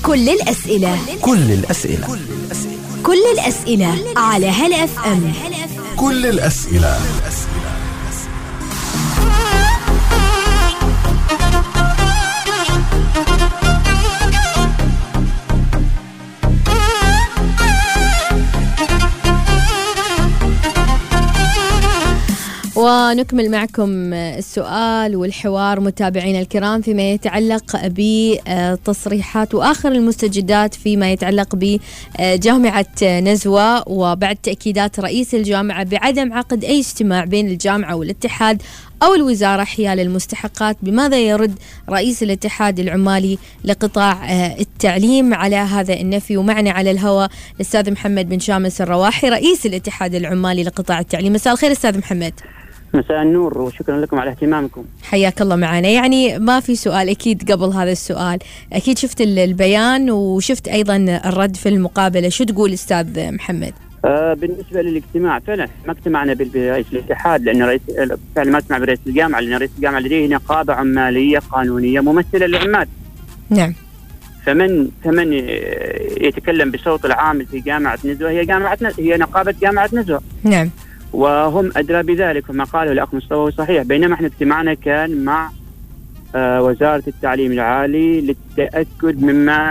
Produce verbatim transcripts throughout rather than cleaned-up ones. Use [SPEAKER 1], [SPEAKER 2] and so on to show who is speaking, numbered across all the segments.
[SPEAKER 1] كل الأسئلة
[SPEAKER 2] كل الأسئلة
[SPEAKER 1] كل الأسئلة على هلا اف ام.
[SPEAKER 2] كل الأسئلة.
[SPEAKER 3] ونكمل معكم السؤال والحوار متابعينا الكرام فيما يتعلق بتصريحات وآخر المستجدات فيما يتعلق بجامعة نزوة، وبعد تأكيدات رئيس الجامعة بعدم عقد أي اجتماع بين الجامعة والاتحاد أو الوزارة حيال المستحقات. بماذا يرد رئيس الاتحاد العمالي لقطاع التعليم على هذا النفي؟ ومعنا على الهواء الأستاذ محمد بن شامس الرواحي رئيس الاتحاد العمالي لقطاع التعليم. مساء الخير أستاذ محمد.
[SPEAKER 4] مساء النور وشكرا لكم على اهتمامكم.
[SPEAKER 3] حياك الله معنا. يعني ما في سؤال أكيد قبل هذا السؤال، أكيد شفت البيان وشفت أيضا الرد في المقابلة، شو تقول أستاذ محمد؟
[SPEAKER 4] آه بالنسبة للاجتماع فعلا ما اجتمعنا برئيس الاتحاد، لأن رئيس فعلا ما اجتمع برئيس الجامعة، لأن رئيس الجامعة لديه نقابة عمالية قانونية ممثلة للعمال.
[SPEAKER 3] نعم.
[SPEAKER 4] فمن فمن يتكلم بصوت العامل في جامعة نزوة هي جامعة هي نقابة جامعة نزوة.
[SPEAKER 3] نعم.
[SPEAKER 4] وهم أدرى بذلك، وما قاله الأخ مصطفى صحيح، بينما احنا اجتماعنا كان مع آه وزارة التعليم العالي للتأكد مما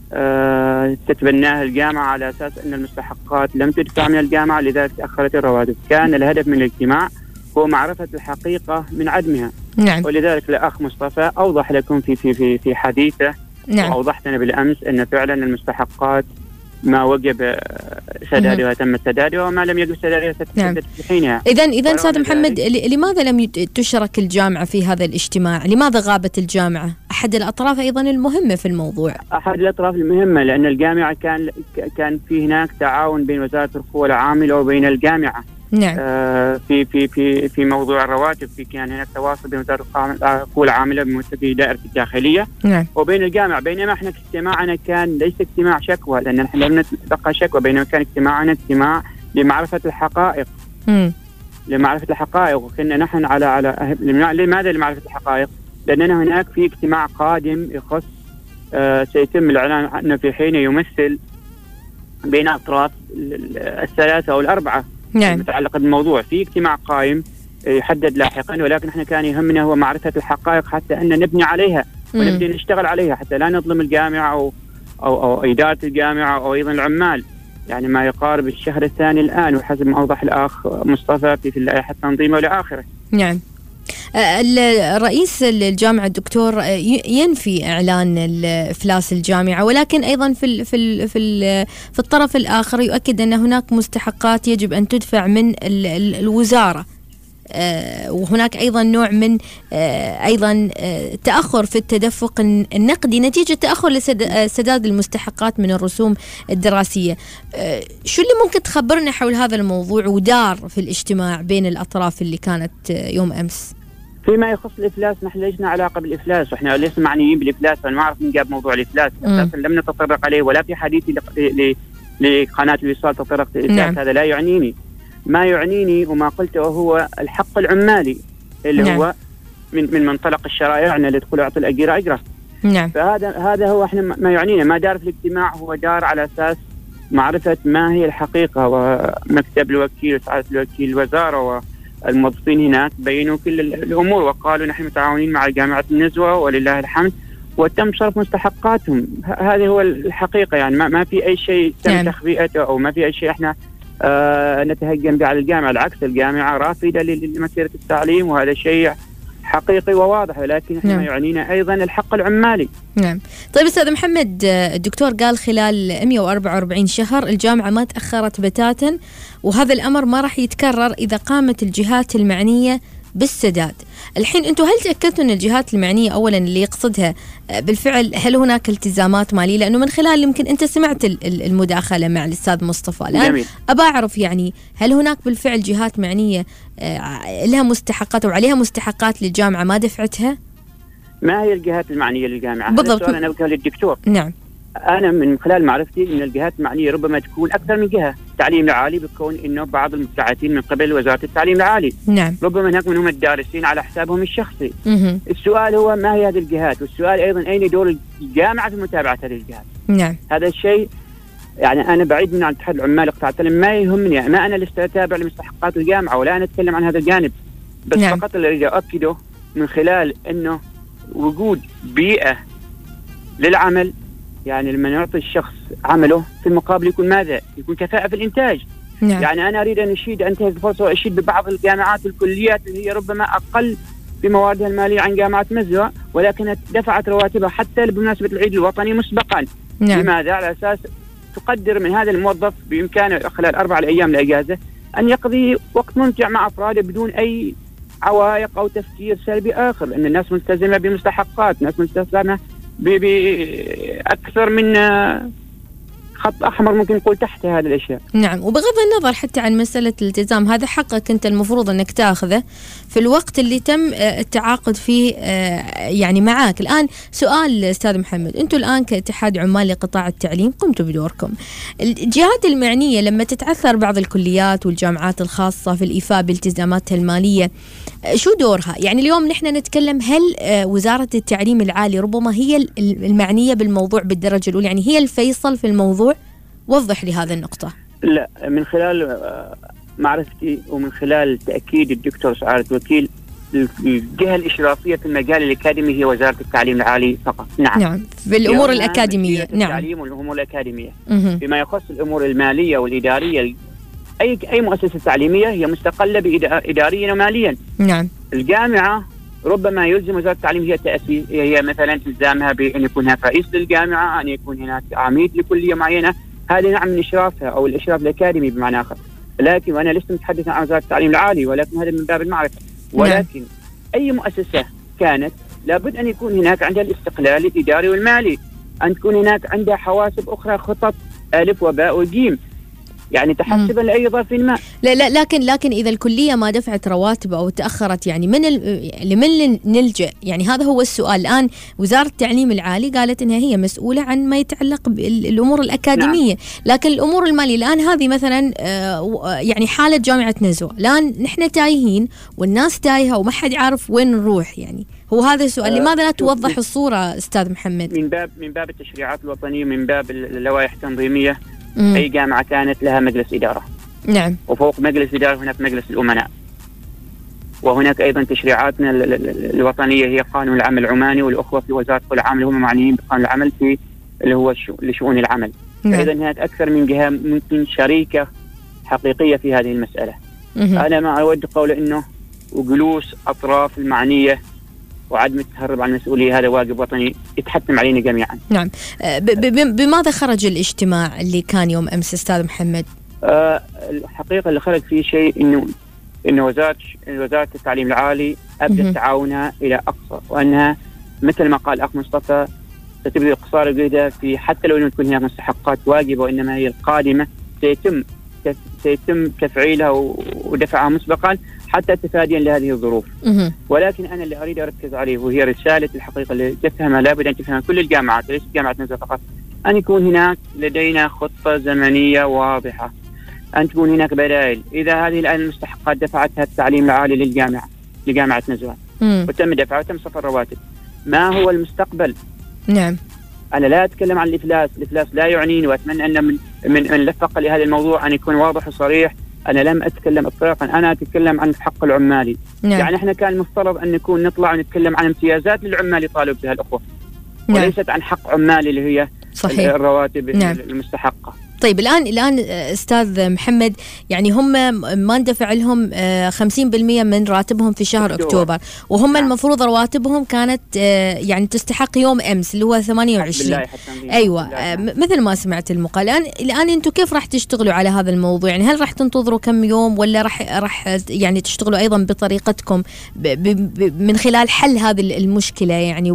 [SPEAKER 4] آه تتبناه الجامعة على أساس أن المستحقات لم تدفع من الجامعة، لذلك تأخرت الرواتب. كان الهدف من الاجتماع هو معرفة الحقيقة من عدمها.
[SPEAKER 3] نعم.
[SPEAKER 4] ولذلك الأخ مصطفى أوضح لكم في في في في حديثه. نعم. وأوضحت لنا بالأمس أن فعلا المستحقات ما وجب سدادها تم سدادها، وما لم يجب سدادها ستسدد في حينها.
[SPEAKER 3] إذن إذن أستاذ محمد، لماذا لم تشرك الجامعة في هذا الاجتماع؟ لماذا غابت الجامعة؟ أحد الأطراف أيضا المهمة في الموضوع.
[SPEAKER 4] أحد الأطراف المهمة لأن الجامعة كان كان في هناك تعاون بين وزارة القوى العاملة وبين الجامعة.
[SPEAKER 3] نعم.
[SPEAKER 4] آه في في في في موضوع الرواتب، في كان هناك تواصل بين وزارة القوى العاملة في دائرة الداخلية.
[SPEAKER 3] نعم.
[SPEAKER 4] وبين الجامعة، بينما احنا اجتماعنا كان ليس اجتماع شكوى، لأن احنا لم نتلقى شكوى، بينما كان اجتماعنا اجتماع لمعرفة الحقائق.
[SPEAKER 3] م.
[SPEAKER 4] لمعرفة الحقائق، وكنا نحن على على لماذا لمعرفة الحقائق؟ لأننا هناك في اجتماع قادم يخص آه سيتم الإعلان عنه في حين يمثل بين أطراف الثلاثة أو الأربعة.
[SPEAKER 3] نعم.
[SPEAKER 4] متعلقة بالموضوع في اجتماع قائم يحدد لاحقا، ولكن احنا كان يهمنا هو معرفة الحقائق حتى أن نبني عليها ونبدأ نشتغل عليها، حتى لا نظلم الجامعة أو أو, أو إدارة الجامعة أو أيضا العمال. يعني ما يقارب الشهر الثاني الآن، وحسب ما أوضح الأخ مصطفى في اللائحة التنظيمية وإلى آخره.
[SPEAKER 3] نعم. الرئيس الجامعة الدكتور ينفي إعلان إفلاس الجامعة، ولكن أيضا في في في في الطرف الآخر يؤكد أن هناك مستحقات يجب أن تدفع من الوزارة، وهناك أيضا نوع من أيضا تأخر في التدفق النقدي نتيجة تأخر لسداد المستحقات من الرسوم الدراسية. شو اللي ممكن تخبرنا حول هذا الموضوع ودار في الاجتماع بين الأطراف اللي كانت يوم أمس؟
[SPEAKER 4] فيما يخص الإفلاس نحن ليسنا علاقة بالإفلاس، وإحنا لسنا معنيين بالإفلاس، فأنا ما أعرف من جاب موضوع الإفلاس أساسا، لم نتطرق عليه ولا في حديثي لقناة الوصال تطرقت الإفلاس. نعم. هذا لا يعنيني. ما يعنيني وما قلته هو الحق العمالي اللي نعم. هو من من منطلق الشرائعنا لدخول أعطي الأجير أجره.
[SPEAKER 3] نعم.
[SPEAKER 4] فهذا هذا هو احنا ما يعنينا. ما دار في الاجتماع هو دار على أساس معرفة ما هي الحقيقة، ومكتب الوكيل وسعادة الوكيل الوزارة والموظفين هناك بينوا كل الأمور وقالوا نحن متعاونين مع جامعة النزوة ولله الحمد، وتم صرف مستحقاتهم. هذه هو الحقيقة. يعني ما ما في أي شيء تم نعم. تخبئته، أو ما في أي شيء احنا آه نتهجم به على الجامعة. العكس، الجامعة رافضة لمسيرة التعليم، وهذا شيء حقيقي وواضح، ولكن احنا نعم. يعنينا أيضا الحق العمالي.
[SPEAKER 3] نعم. طيب أستاذ محمد، الدكتور قال خلال مئة وأربعة وأربعين شهر الجامعة ما تأخرت بتاتا، وهذا الأمر ما راح يتكرر إذا قامت الجهات المعنية بالسداد. الحين أنتم هل تأكدتوا أن الجهات المعنية أولا اللي يقصدها بالفعل هل هناك التزامات مالية؟ لأنه من خلال يمكن أنت سمعت المداخلة مع الأستاذ مصطفى الآن، أبا أعرف يعني هل هناك بالفعل جهات معنية لها مستحقات وعليها مستحقات للجامعة ما دفعتها؟
[SPEAKER 4] ما هي الجهات المعنية للجامعة؟
[SPEAKER 3] بالضبط.
[SPEAKER 4] هذا أنا بقول للدكتور.
[SPEAKER 3] نعم.
[SPEAKER 4] أنا من خلال معرفتي أن الجهات المعنية ربما تكون أكثر من جهة. التعليم العالي بتكون أنه بعض المبتعثين من قبل وزارة التعليم العالي.
[SPEAKER 3] نعم.
[SPEAKER 4] ربما هناك منهم الدارسين على حسابهم الشخصي.
[SPEAKER 3] مه.
[SPEAKER 4] السؤال هو ما هي هذه الجهات، والسؤال أيضا أين دور الجامعة في متابعة هذه الجهات.
[SPEAKER 3] نعم.
[SPEAKER 4] هذا الشيء يعني أنا بعيد من عن اتحاد العمال قطاع التعليم، ما يهمني، ما أنا اللي أتابع لمستحقات الجامعة ولا أنا أتكلم عن هذا الجانب، بس
[SPEAKER 3] نعم.
[SPEAKER 4] فقط اللي أريد أؤكده من خلال أنه وجود بيئة للعمل، يعني لما نعطي الشخص عمله في المقابل يكون ماذا؟ يكون كفاءة في الإنتاج.
[SPEAKER 3] نعم.
[SPEAKER 4] يعني أنا أريد أن أشيد أنتهز الفرصة وأشيد ببعض الجامعات والكليات اللي هي ربما أقل في مواردها المالية عن جامعة نزوة، ولكن دفعت رواتبها حتى بمناسبة العيد الوطني مسبقا.
[SPEAKER 3] نعم.
[SPEAKER 4] لماذا؟ على أساس تقدر من هذا الموظف بإمكانه خلال أربع أيام الأجازة أن يقضي وقت ممتع مع أفراده بدون أي عوائق أو تفكير سلبي آخر، لأن الناس ملتزمة بمستحقات، الناس ملتزمة بأكثر من خط أحمر ممكن نقول تحت هذه الأشياء.
[SPEAKER 3] نعم. وبغض النظر حتى عن مسألة الالتزام، هذا حقك أنت المفروض أنك تأخذه في الوقت اللي تم التعاقد فيه يعني معاك. الآن سؤال أستاذ محمد، أنتم الآن كاتحاد عمال لقطاع التعليم قمتوا بدوركم، الجهات المعنية لما تتعثر بعض الكليات والجامعات الخاصة في الإيفاء بالتزاماتها المالية شو دورها؟ يعني اليوم نحن نتكلم هل وزارة التعليم العالي ربما هي المعنية بالموضوع بالدرجة الأولى، يعني هي الفيصل في الموضوع؟ وضح لي هذه النقطة.
[SPEAKER 4] لا، من خلال معرفتي ومن خلال تأكيد الدكتور سعادة الوكيل، الجهة الإشرافية في المجال الأكاديمي هي وزارة التعليم العالي فقط. نعم.
[SPEAKER 3] نعم. في الأمور الأكاديمية. نعم.
[SPEAKER 4] التعليم والأمور الأكاديمية.
[SPEAKER 3] مه.
[SPEAKER 4] فيما يخص الأمور المالية والإدارية، أي أي مؤسسة تعليمية هي مستقلة إداريا وماليا.
[SPEAKER 3] نعم.
[SPEAKER 4] الجامعة ربما يلزم وزارة التعليم هي تأسيس، هي مثلا الزامها بأن يكون هناك رئيس للجامعة، أن يكون هناك عميد لكلية معينة، هذه نعم من إشرافها أو الإشراف الأكاديمي بمعنى آخر. لكن وأنا لست متحدثا عن وزارة التعليم العالي، ولكن هذا من باب المعرفة. ولكن نعم. أي مؤسسة كانت لابد أن يكون هناك عندها الاستقلال الإداري والمالي، أن تكون هناك عندها حواسب أخرى، خطط ألف وباء وجيم، يعني تحسبا لأي ظرف ما.
[SPEAKER 3] لا لا لكن لكن إذا الكلية ما دفعت رواتب أو تأخرت، يعني من لمن نلجأ؟ يعني هذا هو السؤال. الآن وزارة التعليم العالي قالت إنها هي مسؤولة عن ما يتعلق بالأمور الأكاديمية. نعم. لكن الأمور المالية الآن هذه مثلا يعني حالة جامعة نزوة، الآن نحن تايهين والناس تايهة وما حد عارف وين نروح، يعني هو هذا السؤال. أه لماذا لا توضح الصورة أستاذ محمد؟
[SPEAKER 4] من باب من باب التشريعات الوطنية، من باب اللوائح التنظيمية. مم. أي جامعة كانت لها مجلس إدارة.
[SPEAKER 3] نعم.
[SPEAKER 4] وفوق مجلس الإدارة هناك مجلس الأمناء، وهناك أيضا تشريعاتنا الوطنية هي قانون العمل العماني، والأخوة في وزارة العمل هم معنيين بقانون العمل في اللي هو لشؤون العمل. نعم. أيضا هناك أكثر من جهة ممكن شريكة حقيقية في هذه المسألة. مم. أنا ما أود قول إنه وجلوس أطراف المعنية وعدم التهرب عن المسؤولية هذا واجب وطني يتحتم علينا جميعا.
[SPEAKER 3] نعم. بماذا خرج الاجتماع اللي كان يوم أمس أستاذ محمد؟
[SPEAKER 4] أه الحقيقة اللي خرج فيه شيء إنه إنه وزارة وزارة التعليم العالي أبدت تعاونها إلى أقصى، وأنها مثل ما قال أخ مصطفى ستبذل قصارى جهدها في حتى لو لم تكن هناك مستحقات واجبة، وإنما هي القادمة سيتم سيتم تفعيلها ودفعها مسبقا حتى تفاديا لهذه الظروف. مه. ولكن أنا اللي أريد أركز عليه وهي رسالة الحقيقة اللي تفهمها لابد أن تفهمها كل الجامعات، ليس جامعة نزوة فقط، أن يكون هناك لدينا خطة زمنية واضحة، أن تكون هناك بدائل. إذا هذه الآن المستحقات دفعتها التعليم العالي للجامعة لجامعة نزوة وتم دفعها وتم صرف الرواتب، ما هو المستقبل؟
[SPEAKER 3] نعم.
[SPEAKER 4] أنا لا أتكلم عن الإفلاس، الإفلاس لا يعنيني، وأتمنى أن من من من لفق لهذا الموضوع أن يكون واضح وصريح. أنا لم أتكلم إطلاقا، أنا أتكلم عن الحق العمالي. نعم. يعني إحنا كان المفترض أن نكون نطلع ونتكلم عن امتيازات للعمال يطالب بها الأخوة. نعم. وليست عن حق عمالي اللي هي صحيح. الرواتب. نعم. المستحقة.
[SPEAKER 3] طيب الآن الآن أستاذ محمد، يعني هم ما اندفع لهم خمسين بالمئة من راتبهم في شهر أكتوبر, أكتوبر. وهم نعم. المفروض رواتبهم كانت يعني تستحق يوم أمس اللي هو ثمانية وعشرين. أيوة مثل ما سمعت المقال. الآن الآن أنتم كيف راح تشتغلوا على هذا الموضوع؟ يعني هل راح تنتظروا كم يوم ولا راح راح يعني تشتغلوا أيضا بطريقتكم ب ب من خلال حل هذه المشكلة يعني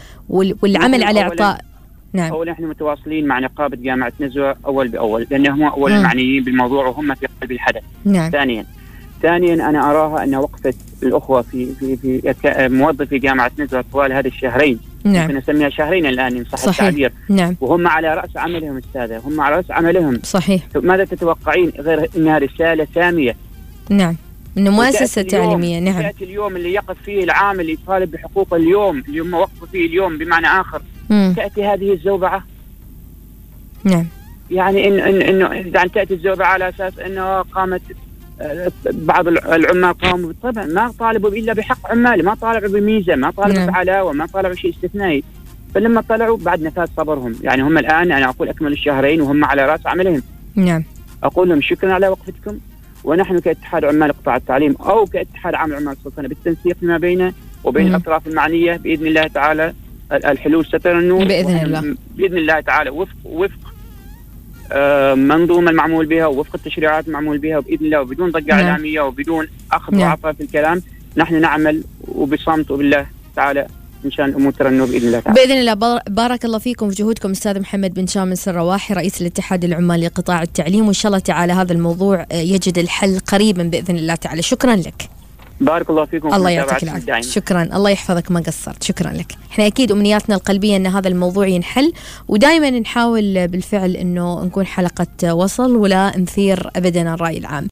[SPEAKER 3] والعمل على إعطاء؟ نعم.
[SPEAKER 4] أولا نحن متواصلين مع نقابة جامعة نزوة أول بأول، لأنهم أول المعنيين بالموضوع وهم في قلب الحدث. نعم. ثانيا ثانيا أنا أراها أن وقفة الأخوة في في في موظفي جامعة نزوة طوال هذه الشهرين،
[SPEAKER 3] نعم.
[SPEAKER 4] ممكن نسميها شهرين الآن إن صح التعبير.
[SPEAKER 3] نعم.
[SPEAKER 4] وهم على رأس عملهم السادة، هم على رأس عملهم.
[SPEAKER 3] صحيح.
[SPEAKER 4] ماذا تتوقعين غير أنها رسالة سامية؟
[SPEAKER 3] نعم. إنه مؤسسة تعليمية. نعم.
[SPEAKER 4] يأتي اليوم اللي يقف فيه العامل اللي يطالب بحقوقه اليوم اللي هم وقفوا فيه اليوم بمعنى آخر
[SPEAKER 3] مم.
[SPEAKER 4] تأتي هذه الزوبعة.
[SPEAKER 3] نعم.
[SPEAKER 4] يعني إن إن إنه يعني تأتي الزوبعة على أساس إنه قامت بعض العمال قاموا طبعا ما طالبوا إلا بحق عمالي، ما طالبوا بميزة، ما طالبوا
[SPEAKER 3] نعم.
[SPEAKER 4] بعلاوة، ما طالبوا شيء استثنائي. فلما طلعوا بعد نفاذ صبرهم، يعني هم الآن أنا أقول أكمل الشهرين وهم على رأس عملهم.
[SPEAKER 3] نعم.
[SPEAKER 4] أقول لهم شكرا على وقفتكم، ونحن كاتحاد عمال قطاع التعليم أو كاتحاد عام عمال السلطنة بالتنسيق فيما بينه وبين
[SPEAKER 3] مم.
[SPEAKER 4] الأطراف المعنية بإذن الله تعالى الحلول سترنوا
[SPEAKER 3] بإذن الله
[SPEAKER 4] بإذن الله تعالى وفق وفق آه منظومة المعمول بها ووفق التشريعات المعمول بها، وبإذن الله وبدون ضجة
[SPEAKER 3] نعم.
[SPEAKER 4] إعلامية وبدون أخذ
[SPEAKER 3] نعم.
[SPEAKER 4] وعطاء في الكلام. نحن نعمل وبصمت وبالله تعالى إن شاء الأمور ترنوا بإذن الله تعالى.
[SPEAKER 3] بإذن الله. بارك الله فيكم في جهودكم أستاذ محمد بن شامس الرواحي رئيس الاتحاد العمالي لقطاع التعليم، وإن شاء الله تعالى هذا الموضوع يجد الحل قريبا بإذن الله تعالى. شكرا لك.
[SPEAKER 4] بارك الله فيكم.
[SPEAKER 3] الله يعطيك العافية. شكرا. الله يحفظك ما قصرت. شكرا لك. احنا أكيد أمنياتنا القلبية أن هذا الموضوع ينحل، ودائما نحاول بالفعل أنه نكون حلقة وصل ولا نثير أبدا الرأي العام.